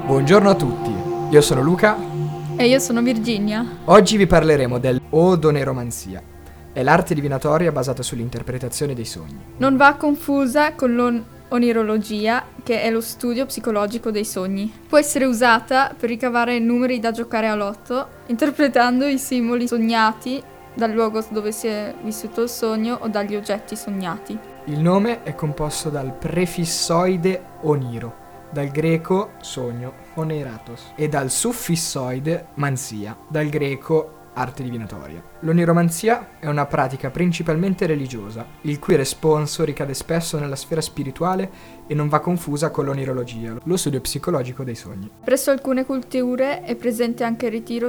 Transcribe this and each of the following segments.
Buongiorno a tutti, io sono Luca. E io sono Virginia. Oggi vi parleremo dell'odoneromanzia. È l'arte divinatoria basata sull'interpretazione dei sogni. Non va confusa con l'onirologia, che è lo studio psicologico dei sogni. Può essere usata per ricavare numeri da giocare a lotto, interpretando i simboli sognati dal luogo dove si è vissuto il sogno o dagli oggetti sognati. Il nome è composto dal prefissoide oniro, dal greco sogno, oneratos, e dal suffissoide mansia, dal greco arte divinatoria. L'oniromanzia è una pratica principalmente religiosa, il cui responso ricade spesso nella sfera spirituale e non va confusa con l'onirologia, lo studio psicologico dei sogni. Presso alcune culture è presente anche il ritiro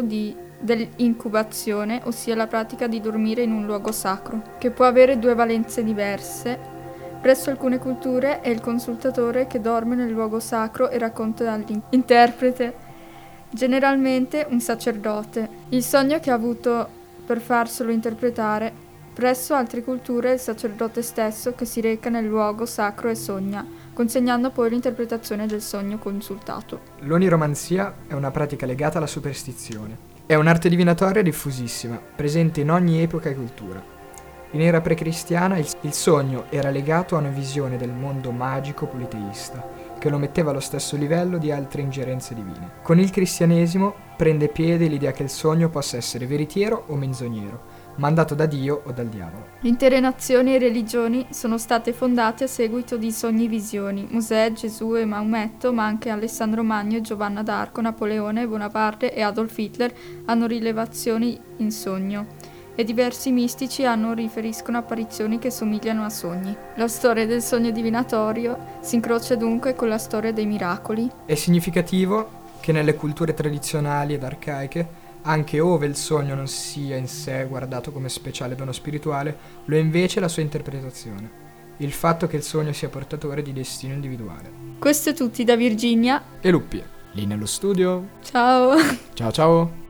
dell'incubazione, ossia la pratica di dormire in un luogo sacro, che può avere due valenze diverse. Presso alcune culture è il consultatore che dorme nel luogo sacro e racconta all'interprete, generalmente un sacerdote, il sogno che ha avuto per farselo interpretare. Presso altre culture è il sacerdote stesso che si reca nel luogo sacro e sogna, consegnando poi l'interpretazione del sogno consultato. L'oniromanzia è una pratica legata alla superstizione. È un'arte divinatoria diffusissima, presente in ogni epoca e cultura. In era precristiana il sogno era legato a una visione del mondo magico politeista, che lo metteva allo stesso livello di altre ingerenze divine. Con il cristianesimo prende piede l'idea che il sogno possa essere veritiero o menzognero, mandato da Dio o dal diavolo. Intere nazioni e religioni sono state fondate a seguito di sogni-visioni. Mosè, Gesù e Maometto, ma anche Alessandro Magno e Giovanna d'Arco, Napoleone, Bonaparte e Adolf Hitler hanno rilevazioni in sogno. E diversi mistici riferiscono apparizioni che somigliano a sogni. La storia del sogno divinatorio si incrocia dunque con la storia dei miracoli. È significativo che nelle culture tradizionali ed arcaiche, anche ove il sogno non sia in sé guardato come speciale dono spirituale, lo è invece la sua interpretazione. Il fatto che il sogno sia portatore di destino individuale. Questo è tutto da Virginia E Luppi, lì nello studio. Ciao! Ciao ciao!